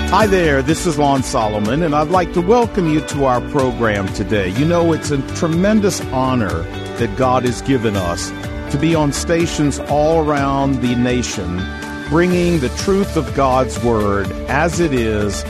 Hi there, this is Lon Solomon, and I'd like to welcome you to our program today. You know, it's a tremendous honor that God has given us to be on stations all around the nation, bringing the truth of God's Word as it is,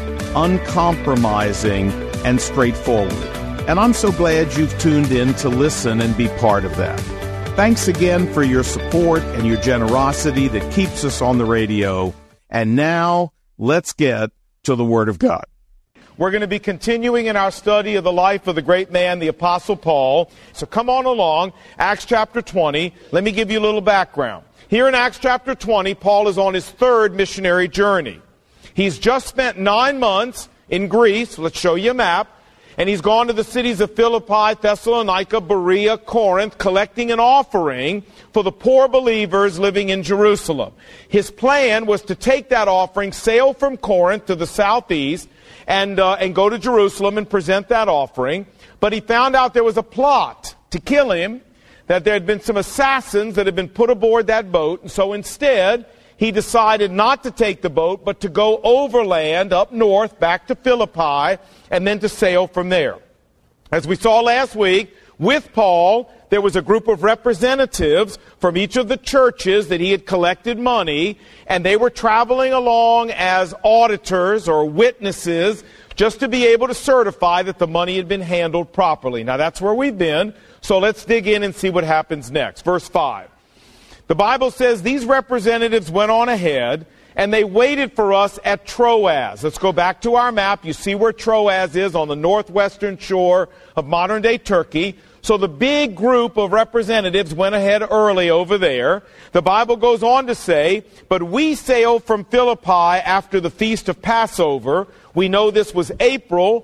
uncompromising and straightforward. And I'm so glad you've tuned in to listen and be part of that. Thanks again for your support and your generosity that keeps us on the radio. And now, let's get to the Word of God. We're going to be continuing in our study of the life of the great man, the Apostle Paul. So come on along, Acts chapter 20. Let me give you a little background. Here in Acts chapter 20, Paul is on his third missionary journey. He's just spent 9 months in Greece. Let's show you a map. And he's gone to the cities of Philippi, Thessalonica, Berea, Corinth, collecting an offering for the poor believers living in Jerusalem. His plan was to take that offering, sail from Corinth to the southeast, and go to Jerusalem and present that offering. But he found out there was a plot to kill him, that there had been some assassins that had been put aboard that boat. And so instead, he decided not to take the boat, but to go overland up north back to Philippi and then to sail from there. As we saw last week, with Paul, there was a group of representatives from each of the churches that he had collected money, and they were traveling along as auditors or witnesses just to be able to certify that the money had been handled properly. Now that's where we've been, so let's dig in and see what happens next. Verse 5. The Bible says these representatives went on ahead, and they waited for us at Troas. Let's go back to our map. You see where Troas is on the northwestern shore of modern-day Turkey. So the big group of representatives went ahead early over there. The Bible goes on to say, but we sailed from Philippi after the feast of Passover. We know this was April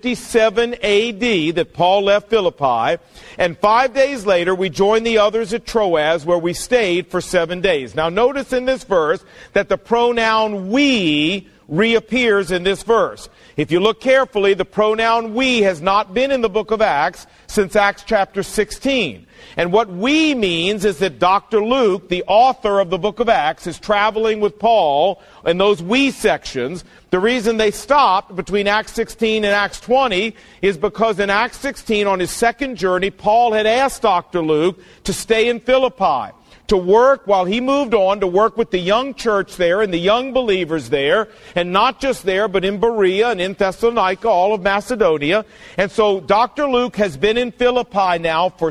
57 A.D. that Paul left Philippi, and 5 days later we joined the others at Troas, where we stayed for 7 days. Now notice in this verse that the pronoun we reappears in this verse. If you look carefully, the pronoun we has not been in the book of Acts since Acts chapter 16. And what we means is that Dr. Luke, the author of the book of Acts, is traveling with Paul in those we sections. The reason they stopped between Acts 16 and Acts 20 is because in Acts 16, on his second journey, Paul had asked Dr. Luke to stay in Philippi, to work while he moved on, to work with the young church there and the young believers there, and not just there, but in Berea and in Thessalonica, all of Macedonia. And so Dr. Luke has been in Philippi now for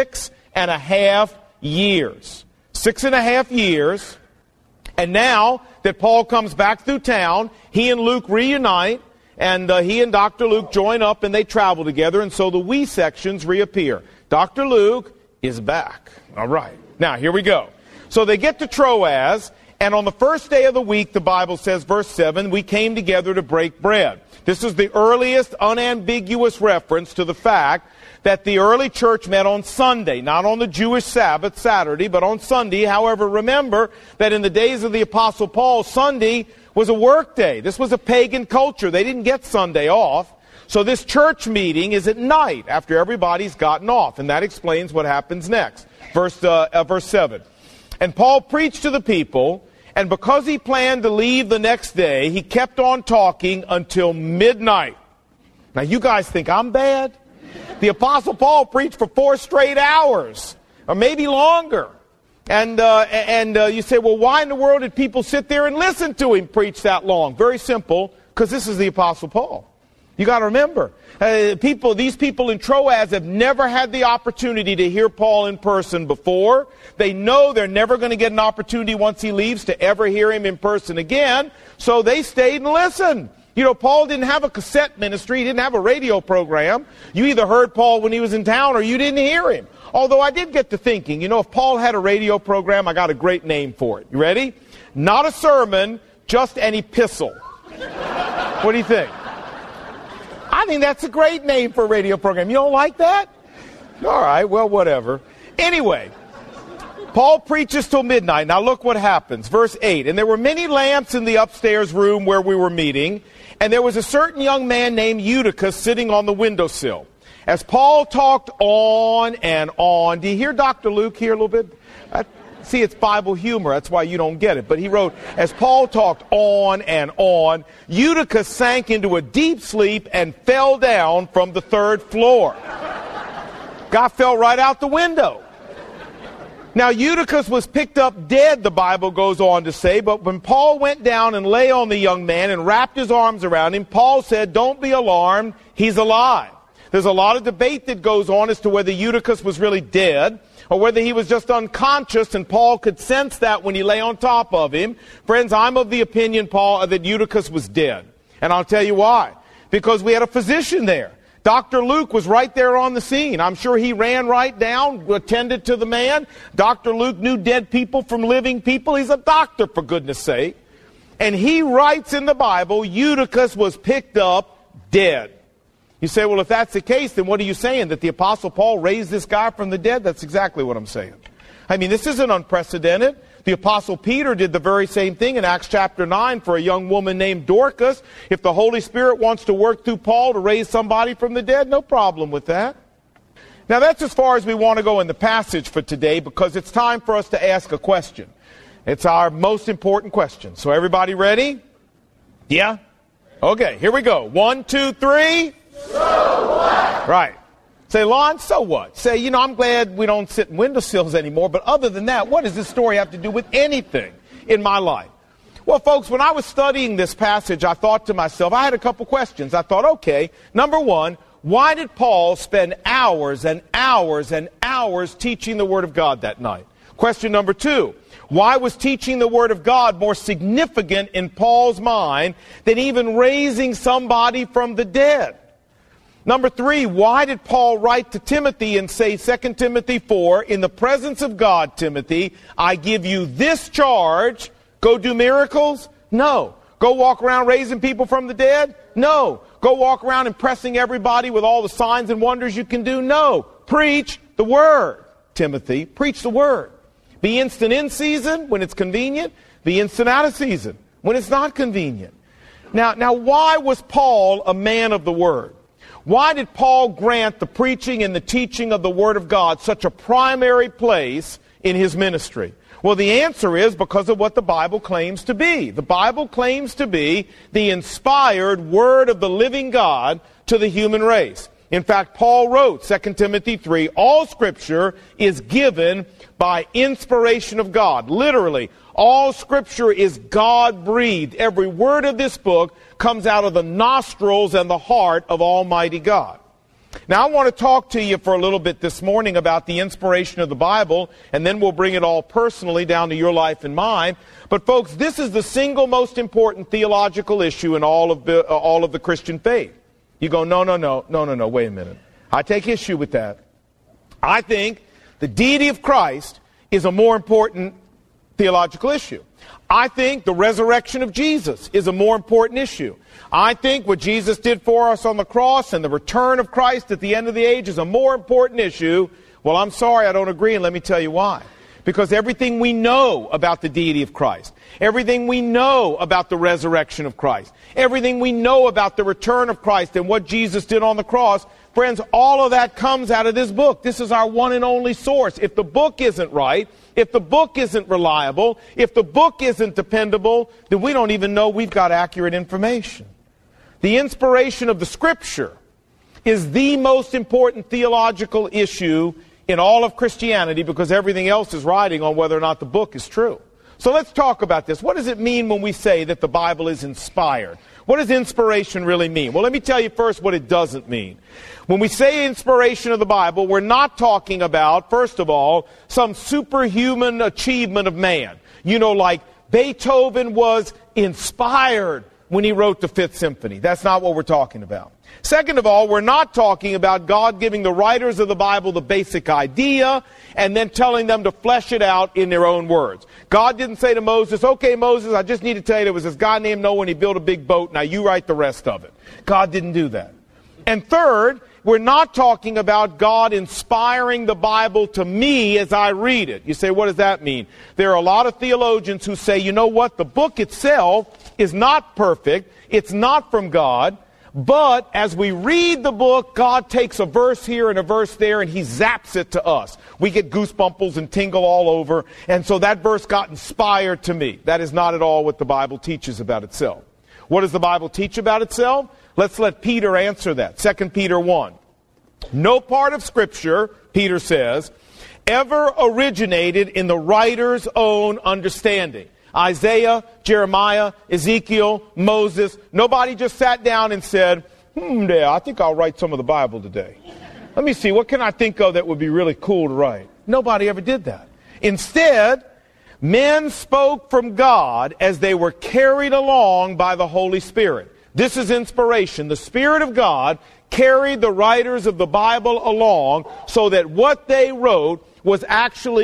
6.5 years. 6.5 years. And now that Paul comes back through town, he and Luke reunite, and he and Dr. Luke join up and they travel together, and so the we sections reappear. Dr. Luke is back. All right. Now, here we go. So they get to Troas, and on the first day of the week, the Bible says, verse 7, we came together to break bread. This is the earliest unambiguous reference to the fact that the early church met on Sunday, not on the Jewish Sabbath, Saturday, but on Sunday. However, remember that in the days of the Apostle Paul, Sunday was a work day. This was a pagan culture. They didn't get Sunday off. So this church meeting is at night after everybody's gotten off, and that explains what happens next. Verse 7. And Paul preached to the people, and because he planned to leave the next day, he kept on talking until midnight. Now you guys think I'm bad? The Apostle Paul preached for 4 straight hours, or maybe longer. And you say, well, why in the world did people sit there and listen to him preach that long? Very simple, because this is the Apostle Paul. You got to remember, these people in Troas have never had the opportunity to hear Paul in person before. They know they're never going to get an opportunity once he leaves to ever hear him in person again. So they stayed and listened. You know, Paul didn't have a cassette ministry. He didn't have a radio program. You either heard Paul when he was in town or you didn't hear him. Although I did get to thinking, if Paul had a radio program, I got a great name for it. You ready? Not a sermon, just an epistle. What do you think? I think that's a great name for a radio program. You don't like that? All right, well, whatever. Anyway, Paul preaches till midnight. Now look what happens. Verse 8. And there were many lamps in the upstairs room where we were meeting, and there was a certain young man named Eutychus sitting on the windowsill. As Paul talked on and on. Do you hear Dr. Luke here a little bit? See, it's Bible humor. That's why you don't get it. But he wrote, as Paul talked on and on, Eutychus sank into a deep sleep and fell down from the 3rd floor. Guy fell right out the window. Now, Eutychus was picked up dead, the Bible goes on to say, but when Paul went down and lay on the young man and wrapped his arms around him, Paul said, don't be alarmed, he's alive. There's a lot of debate that goes on as to whether Eutychus was really dead or whether he was just unconscious, and Paul could sense that when he lay on top of him. Friends, I'm of the opinion, Paul, that Eutychus was dead. And I'll tell you why. Because we had a physician there. Dr. Luke was right there on the scene. I'm sure he ran right down, attended to the man. Dr. Luke knew dead people from living people. He's a doctor, for goodness sake. And he writes in the Bible, Eutychus was picked up dead. You say, well, if that's the case, then what are you saying? That the Apostle Paul raised this guy from the dead? That's exactly what I'm saying. I mean, this isn't unprecedented. The Apostle Peter did the very same thing in Acts chapter 9 for a young woman named Dorcas. If the Holy Spirit wants to work through Paul to raise somebody from the dead, no problem with that. Now, that's as far as we want to go in the passage for today, because it's time for us to ask a question. It's our most important question. So everybody ready? Yeah? Okay, here we go. 1, 2, 3. So what? Right. Say, Lon, so what? Say, I'm glad we don't sit in windowsills anymore, but other than that, what does this story have to do with anything in my life? Well, folks, when I was studying this passage, I thought to myself, I had a couple questions. I thought, okay, number one, why did Paul spend hours and hours and hours teaching the Word of God that night? Question number two, why was teaching the Word of God more significant in Paul's mind than even raising somebody from the dead? Number three, why did Paul write to Timothy and say, 2 Timothy 4, in the presence of God, Timothy, I give you this charge, go do miracles? No. Go walk around raising people from the dead? No. Go walk around impressing everybody with all the signs and wonders you can do? No. Preach the Word, Timothy. Preach the Word. Be instant in season when it's convenient. Be instant out of season when it's not convenient. Now, why was Paul a man of the Word? Why did Paul grant the preaching and the teaching of the Word of God such a primary place in his ministry? Well, the answer is because of what the Bible claims to be. The Bible claims to be the inspired Word of the living God to the human race. In fact, Paul wrote, 2 Timothy 3, all Scripture is given by inspiration of God. Literally, all Scripture is God-breathed. Every word of this book comes out of the nostrils and the heart of Almighty God. Now, I want to talk to you for a little bit this morning about the inspiration of the Bible, and then we'll bring it all personally down to your life and mine. But, folks, this is the single most important theological issue in all of the Christian faith. You go, no, wait a minute. I take issue with that. I think the deity of Christ is a more important theological issue. I think the resurrection of Jesus is a more important issue. I think what Jesus did for us on the cross and the return of Christ at the end of the age is a more important issue. Well, I'm sorry, I don't agree, and let me tell you why. Because everything we know about the deity of Christ, everything we know about the resurrection of Christ, everything we know about the return of Christ and what Jesus did on the cross, friends, all of that comes out of this book. This is our one and only source. If the book isn't right, if the book isn't reliable, if the book isn't dependable, then we don't even know we've got accurate information. The inspiration of the Scripture is the most important theological issue in all of Christianity, because everything else is riding on whether or not the book is true. So let's talk about this. What does it mean when we say that the Bible is inspired? What does inspiration really mean? Well, let me tell you first what it doesn't mean. When we say inspiration of the Bible, we're not talking about, first of all, some superhuman achievement of man. You know, like Beethoven was inspired when he wrote the Fifth Symphony. That's not what we're talking about. Second of all, we're not talking about God giving the writers of the Bible the basic idea and then telling them to flesh it out in their own words. God didn't say to Moses, okay, Moses, I just need to tell you there was this guy named Noah and he built a big boat. Now you write the rest of it. God didn't do that. And third, we're not talking about God inspiring the Bible to me as I read it. You say, what does that mean? There are a lot of theologians who say, you know what, the book itself is not perfect. It's not from God. But as we read the book, God takes a verse here and a verse there and he zaps it to us. We get goosebumples and tingle all over. And so that verse got inspired to me. That is not at all what the Bible teaches about itself. What does the Bible teach about itself? Let's let Peter answer that. 2 Peter 1. No part of Scripture, Peter says, ever originated in the writer's own understanding. Isaiah, Jeremiah, Ezekiel, Moses. Nobody just sat down and said, I think I'll write some of the Bible today. Let me see, what can I think of that would be really cool to write? Nobody ever did that. Instead, men spoke from God as they were carried along by the Holy Spirit. This is inspiration. The Spirit of God carried the writers of the Bible along so that what they wrote was actually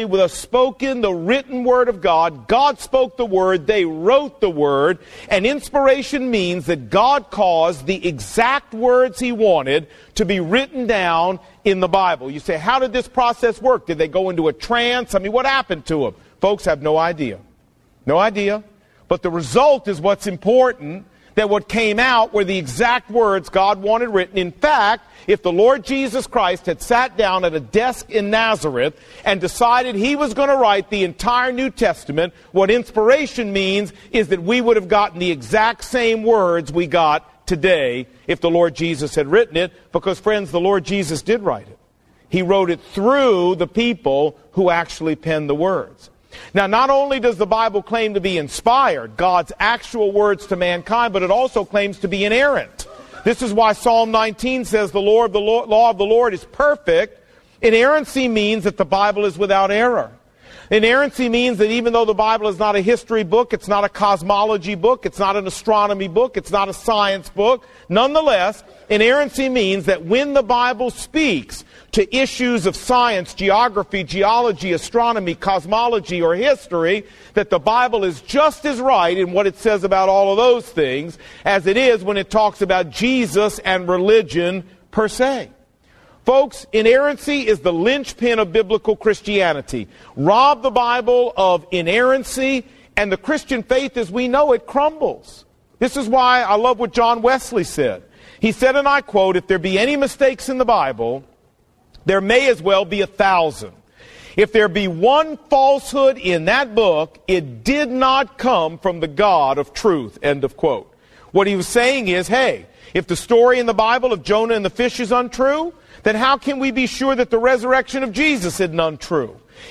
the written word of God. God spoke the word, they wrote the word, and inspiration means that God caused the exact words he wanted to be written down in the Bible. You say, how did this process work? Did they go into a trance? I mean, what happened to them? Folks have no idea. No idea. But the result is what's important, that what came out were the exact words God wanted written. In fact, if the Lord Jesus Christ had sat down at a desk in Nazareth and decided he was going to write the entire New Testament, what inspiration means is that we would have gotten the exact same words we got today if the Lord Jesus had written it, because, friends, the Lord Jesus did write it. He wrote it through the people who actually penned the words. Now, not only does the Bible claim to be inspired, God's actual words to mankind, but it also claims to be inerrant. This is why Psalm 19 says the law of the Lord is perfect. Inerrancy means that the Bible is without error. Inerrancy means that even though the Bible is not a history book, it's not a cosmology book, it's not an astronomy book, it's not a science book, nonetheless, inerrancy means that when the Bible speaks to issues of science, geography, geology, astronomy, cosmology, or history, that the Bible is just as right in what it says about all of those things as it is when it talks about Jesus and religion per se. Folks, inerrancy is the linchpin of biblical Christianity. Rob the Bible of inerrancy, and the Christian faith as we know it crumbles. This is why I love what John Wesley said. He said, and I quote, "If there be any mistakes in the Bible, there may as well be 1,000. If there be one falsehood in that book, it did not come from the God of truth." End of quote. What he was saying is, hey, if the story in the Bible of Jonah and the fish is untrue, then how can we be sure that the resurrection of Jesus isn't untrue?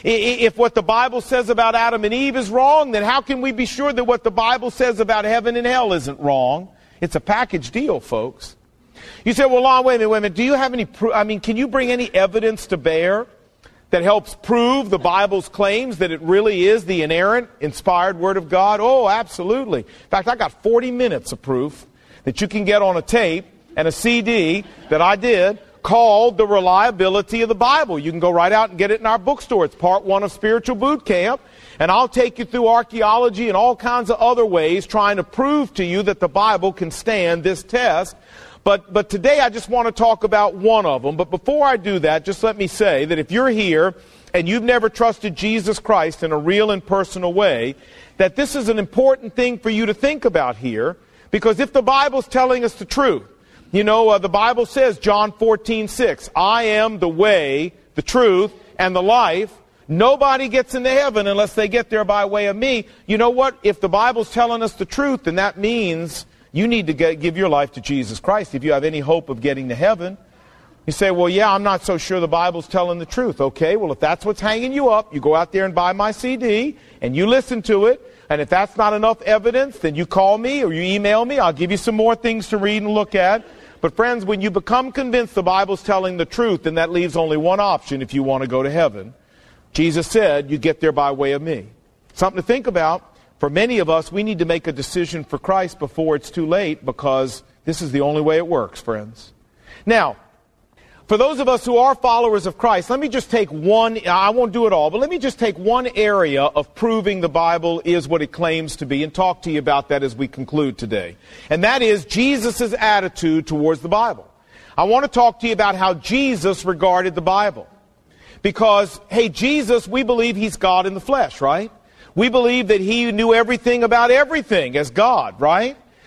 If what the Bible says about Adam and Eve is wrong, then how can we be sure that what the Bible says about heaven and hell isn't wrong? It's a package deal, folks. You say, well, Lon, wait a minute. Do you have any can you bring any evidence to bear that helps prove the Bible's claims that it really is the inerrant, inspired Word of God? Oh, absolutely. In fact, I got 40 minutes of proof that you can get on a tape and a CD that I did called The Reliability of the Bible. You can go right out and get it in our bookstore. It's part 1 of Spiritual Boot Camp. And I'll take you through archaeology and all kinds of other ways trying to prove to you that the Bible can stand this test. But today I just want to talk about one of them. But before I do that, just let me say that if you're here and you've never trusted Jesus Christ in a real and personal way, that this is an important thing for you to think about here. Because if the Bible's telling us the truth, the Bible says, John 14:6, I am the way, the truth, and the life. Nobody gets into heaven unless they get there by way of me. You know what? If the Bible's telling us the truth, then that means you need to give your life to Jesus Christ if you have any hope of getting to heaven. You say, well, yeah, I'm not so sure the Bible's telling the truth. Okay, well, if that's what's hanging you up, you go out there and buy my CD, and you listen to it. And if that's not enough evidence, then you call me or you email me. I'll give you some more things to read and look at. But friends, when you become convinced the Bible's telling the truth, then that leaves only one option if you want to go to heaven. Jesus said, you get there by way of me. Something to think about. For many of us, we need to make a decision for Christ before it's too late, because this is the only way it works, friends. Now, for those of us who are followers of Christ, let me just take one, I won't do it all, but let me just take one area of proving the Bible is what it claims to be and talk to you about that as we conclude today. And that is Jesus' attitude towards the Bible. I want to talk to you about how Jesus regarded the Bible. Because, hey, Jesus, we believe he's God in the flesh, right? We believe that he knew everything about everything as God, right?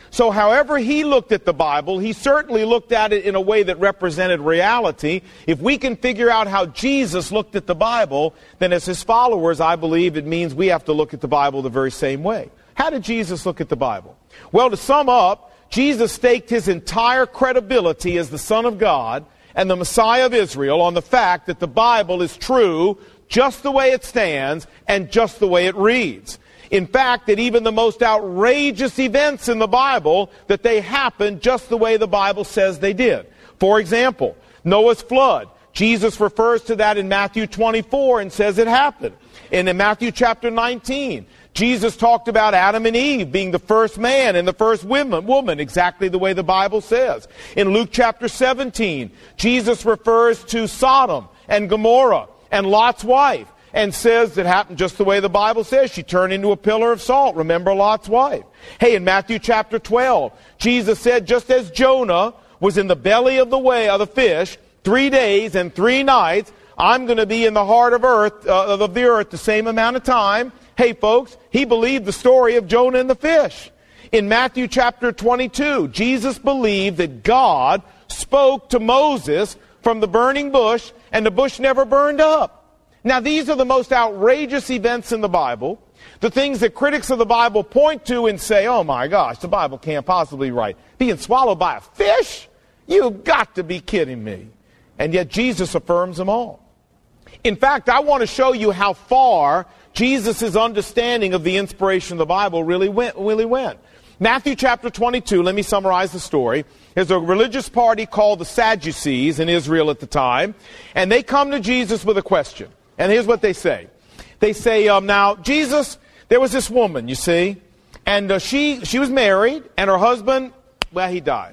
So however he looked at the Bible, he certainly looked at it in a way that represented reality. If we can figure out how Jesus looked at the Bible, then as his followers, I believe it means we have to look at the Bible the very same way. How did Jesus look at the Bible? Well, to sum up, Jesus staked his entire credibility as the Son of God and the Messiah of Israel on the fact that the Bible is true just the way it stands and just the way it reads. In fact, that even the most outrageous events in the Bible, that they happened just the way the Bible says they did. For example, Noah's flood. Jesus refers to that in Matthew 24 and says it happened. And in Matthew chapter 19, Jesus talked about Adam and Eve being the first man and the first woman, exactly the way the Bible says. In Luke chapter 17, Jesus refers to Sodom and Gomorrah and Lot's wife and says it happened just the way the Bible says. She turned into a pillar of salt. Remember Lot's wife. Hey, in Matthew chapter 12, Jesus said, just as Jonah was in the belly of the fish 3 days and 3 nights, I'm going to be in the heart of the earth the same amount of time. Hey, folks, he believed the story of Jonah and the fish. In Matthew chapter 22, Jesus believed that God spoke to Moses from the burning bush, and the bush never burned up. Now, these are the most outrageous events in the Bible, the things that critics of the Bible point to and say, oh my gosh, the Bible can't possibly be right. Being swallowed by a fish? You've got to be kidding me. And yet Jesus affirms them all. In fact, I want to show you how far Jesus' understanding of the inspiration of the Bible really went. Matthew chapter 22, let me summarize the story. There's a religious party called the Sadducees in Israel at the time, and they come to Jesus with a question. And here's what they say. They say, now, Jesus, there was this woman, you see, and she was married, and her husband, well, he died.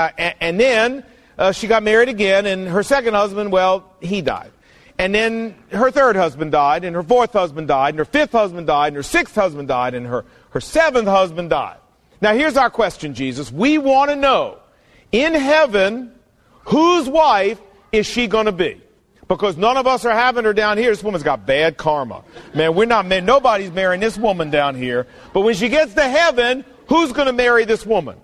And then she got married again, and her second husband, well, he died. And then her third husband died, and her fourth husband died, and her fifth husband died, and her sixth husband died, and her seventh husband died. Now here's our question, Jesus. We want to know, in heaven, whose wife is she going to be? Because none of us are having her down here. This woman's got bad karma. Man, nobody's marrying this woman down here. But when she gets to heaven, who's going to marry this woman?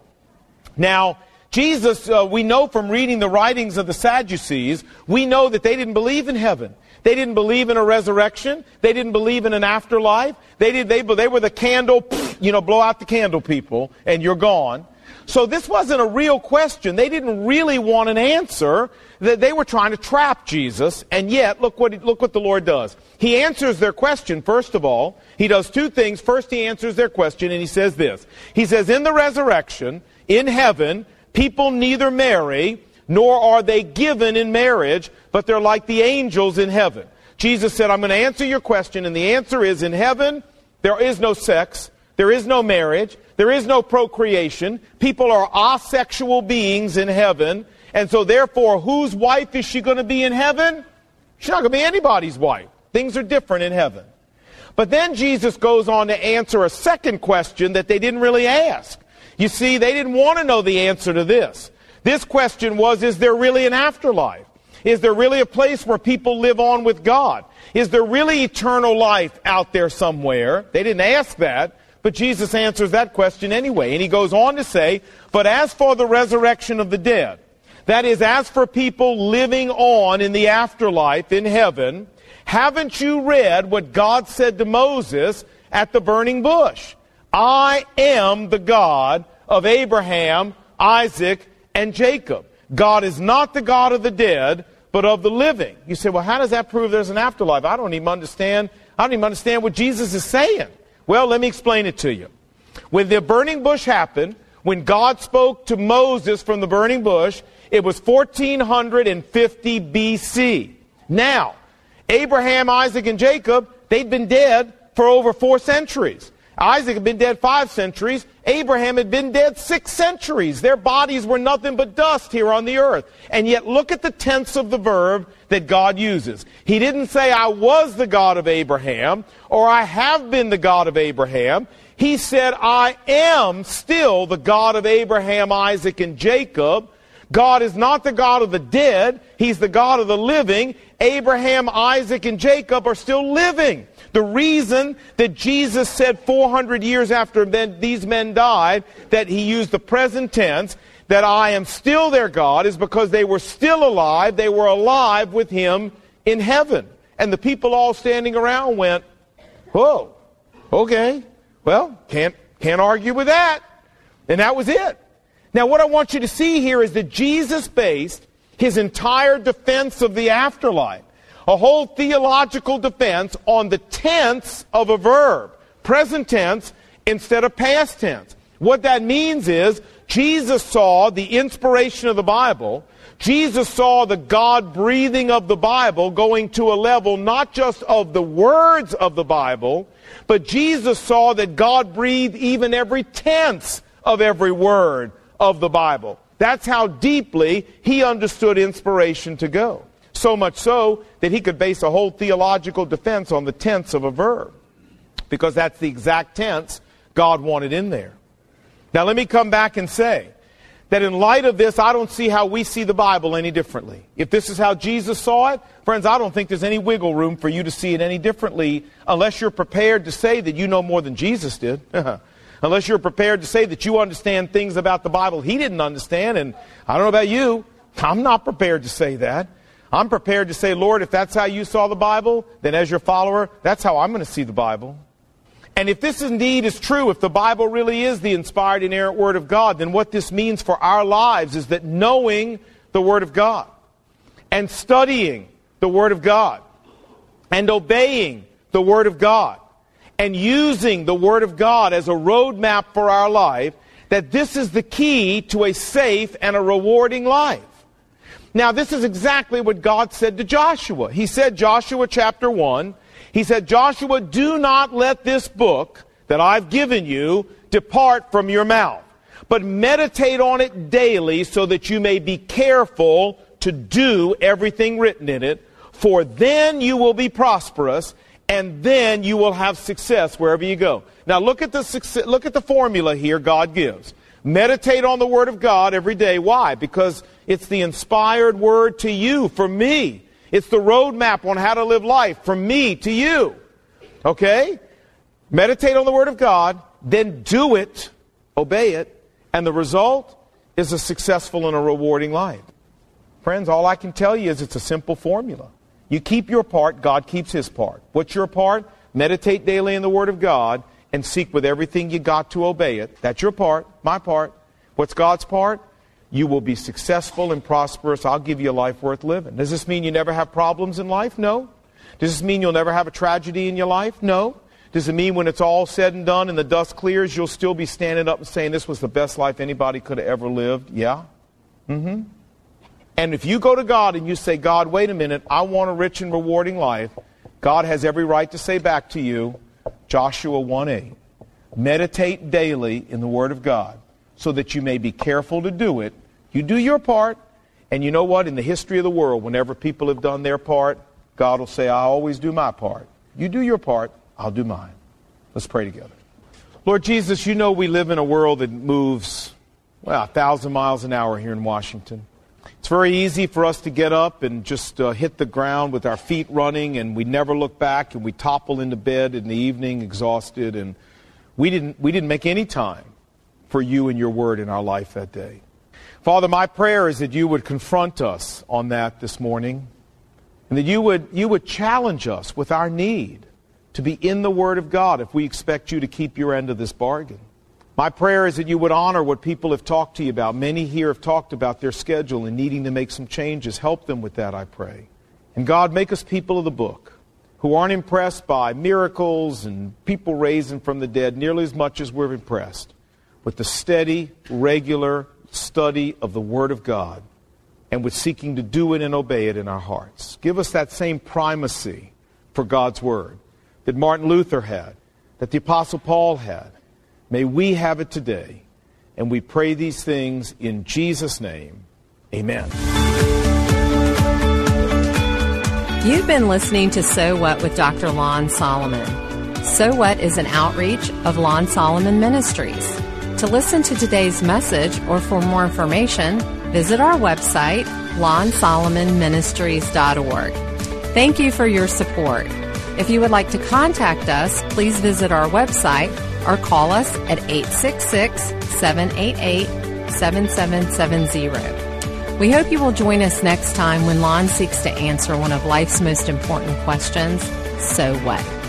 Now, Jesus, we know from reading the writings of the Sadducees, we know that they didn't believe in heaven. They didn't believe in a resurrection. They didn't believe in an afterlife. They were the candle, blow out the candle people, and you're gone. So this wasn't a real question. They didn't really want an answer. They were trying to trap Jesus, and yet, look what the Lord does. He answers their question, first of all. He does two things. First, he answers their question, and he says this. He says, in the resurrection, in heaven, people neither marry, nor are they given in marriage, but they're like the angels in heaven. Jesus said, I'm going to answer your question, and the answer is, in heaven, there is no sex, there is no marriage, there is no procreation. People are asexual beings in heaven, and so therefore, whose wife is she going to be in heaven? She's not going to be anybody's wife. Things are different in heaven. But then Jesus goes on to answer a second question that they didn't really ask. You see, they didn't want to know the answer to this. This question was, is there really an afterlife? Is there really a place where people live on with God? Is there really eternal life out there somewhere? They didn't ask that, but Jesus answers that question anyway. And he goes on to say, but as for the resurrection of the dead, that is, as for people living on in the afterlife in heaven, haven't you read what God said to Moses at the burning bush? I am the God of Abraham, Isaac, and Jacob. God is not the God of the dead, but of the living. You say, well, how does that prove there's an afterlife? I don't even understand what Jesus is saying. Well, let me explain it to you. When the burning bush happened, when God spoke to Moses from the burning bush, it was 1450 BC. Now, Abraham, Isaac, and Jacob, they'd been dead for over 4 centuries. Isaac had been dead 5 centuries. Abraham had been dead 6 centuries. Their bodies were nothing but dust here on the earth. And yet look at the tense of the verb that God uses. He didn't say, I was the God of Abraham, or I have been the God of Abraham. He said, I am still the God of Abraham, Isaac, and Jacob. God is not the God of the dead. He's the God of the living. Abraham, Isaac, and Jacob are still living. The reason that Jesus said 400 years after these men died that he used the present tense, that I am still their God, is because they were still alive. They were alive with him in heaven. And the people all standing around went, whoa, okay, well, can't argue with that. And that was it. Now what I want you to see here is that Jesus based his entire defense of the afterlife, a whole theological defense, on the tense of a verb, present tense instead of past tense. What that means is Jesus saw the inspiration of the Bible. Jesus saw the God-breathing of the Bible going to a level not just of the words of the Bible, but Jesus saw that God breathed even every tense of every word of the Bible. That's how deeply he understood inspiration to go. So much so that he could base a whole theological defense on the tense of a verb, because that's the exact tense God wanted in there. Now let me come back and say that in light of this, I don't see how we see the Bible any differently. If this is how Jesus saw it, friends, I don't think there's any wiggle room for you to see it any differently unless you're prepared to say that you know more than Jesus did. Unless you're prepared to say that you understand things about the Bible he didn't understand. And I don't know about you, I'm not prepared to say that. I'm prepared to say, Lord, if that's how you saw the Bible, then as your follower, that's how I'm going to see the Bible. And if this indeed is true, if the Bible really is the inspired, inerrant Word of God, then what this means for our lives is that knowing the Word of God and studying the Word of God and obeying the Word of God and using the Word of God as a roadmap for our life, that this is the key to a safe and a rewarding life. Now, this is exactly what God said to Joshua. He said, Joshua chapter 1, he said, Joshua, do not let this book that I've given you depart from your mouth, but meditate on it daily so that you may be careful to do everything written in it, for then you will be prosperous and then you will have success wherever you go. Now look at the formula here God gives. Meditate on the Word of God every day. Why? Because it's the inspired Word to you, for me. It's the roadmap on how to live life from me to you. Okay? Meditate on the Word of God, then do it, obey it, and the result is a successful and a rewarding life. Friends, all I can tell you is it's a simple formula. You keep your part, God keeps His part. What's your part? Meditate daily in the Word of God and seek with everything you got to obey it. That's your part, my part. What's God's part? You will be successful and prosperous. I'll give you a life worth living. Does this mean you never have problems in life? No. Does this mean you'll never have a tragedy in your life? No. Does it mean when it's all said and done and the dust clears, you'll still be standing up and saying this was the best life anybody could have ever lived? Yeah. And if you go to God and you say, God, wait a minute, I want a rich and rewarding life, God has every right to say back to you, Joshua 1:8, meditate daily in the Word of God so that you may be careful to do it. You do your part, and you know what? In the history of the world, whenever people have done their part, God will say, I always do my part. You do your part, I'll do mine. Let's pray together. Lord Jesus, you know we live in a world that moves, 1,000 miles an hour here in Washington. It's very easy for us to get up and just hit the ground with our feet running, and we never look back, and we topple into bed in the evening exhausted, and we didn't make any time for you and your word in our life that day. Father, my prayer is that you would confront us on that this morning, and that you would challenge us with our need to be in the Word of God if we expect you to keep your end of this bargain. My prayer is that you would honor what people have talked to you about. Many here have talked about their schedule and needing to make some changes. Help them with that, I pray. And God, make us people of the book who aren't impressed by miracles and people raising from the dead nearly as much as we're impressed with the steady, regular study of the Word of God and with seeking to do it and obey it in our hearts. Give us that same primacy for God's Word that Martin Luther had, that the Apostle Paul had. May we have it today, and we pray these things in Jesus' name. Amen. You've been listening to So What with Dr. Lon Solomon. So What is an outreach of Lon Solomon Ministries. To listen to today's message or for more information, visit our website, lonsolomonministries.org. Thank you for your support. If you would like to contact us, please visit our website or call us at 866-788-7770. We hope you will join us next time when Lon seeks to answer one of life's most important questions, so what?